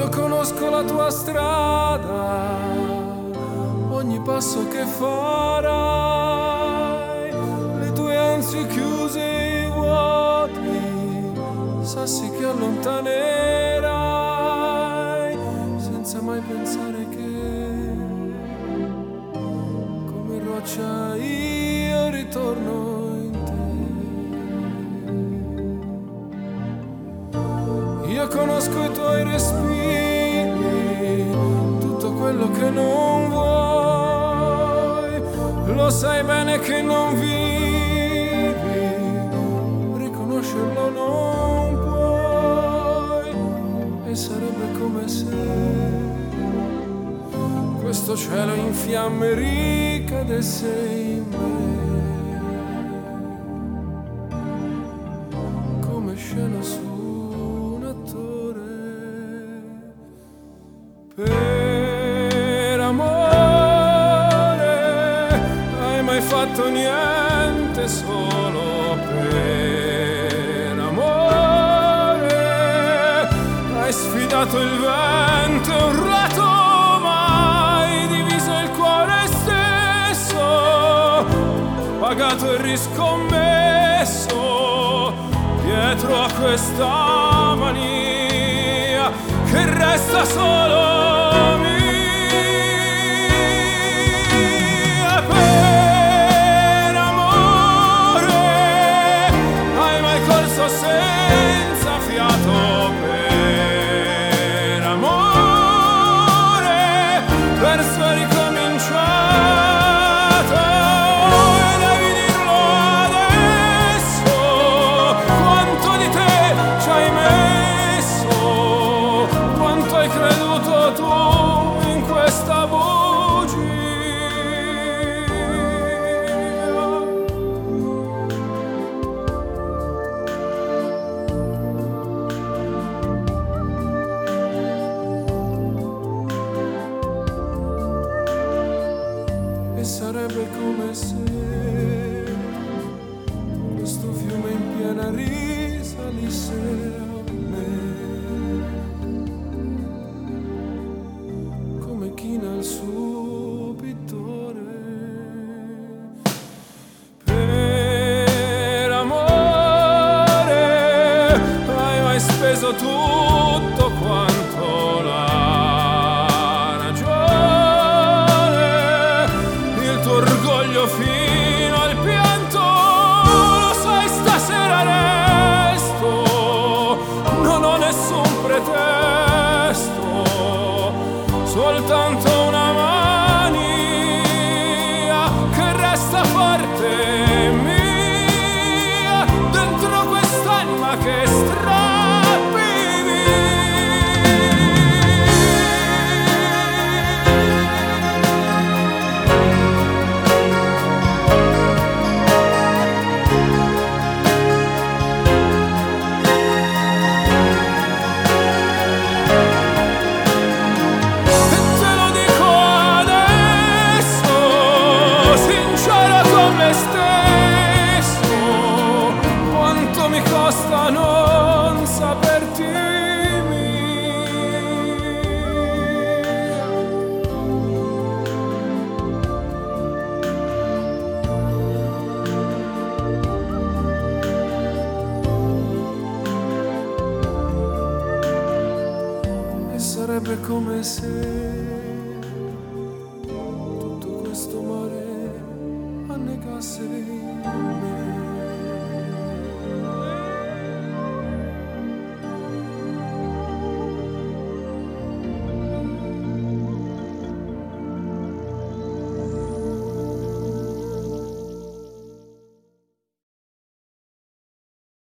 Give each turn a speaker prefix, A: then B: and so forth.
A: Io conosco la tua strada, ogni passo che farai, le tue ansie chiuse e i vuoti, sassi che allontanerai, senza mai pensare che, come roccia io ritorno in te. Io conosco i tuoi respiri, tutto quello che non vuoi, lo sai bene che non vivi, riconoscerlo non puoi, e sarebbe come se questo cielo in fiamme ricadesse in me, come scena su un attore. Per amore hai mai fatto niente solo per amore? Hai sfidato il vento e urlato, ma hai diviso il cuore stesso, pagato e riscommesso dietro a questa mania che resta solo mia. Per amore hai mai corso senza fiato? Per amore perso e ricominciato, e devi dirlo adesso, quanto di te ci hai messo, quanto hai creduto tu in questa bugia. E sarebbe come se questo fiume in piena risalisse a me, come china il suo pittore. Per amore hai mai speso tutto quanto la ragione, il tuo orgoglio fino al pianto, lo sai stasera resto, non ho nessun pretesto, soltanto una mania che resta forte mia, dentro quest'anima che strappi non saperti e sarebbe come se tutto questo mare annegasse in me.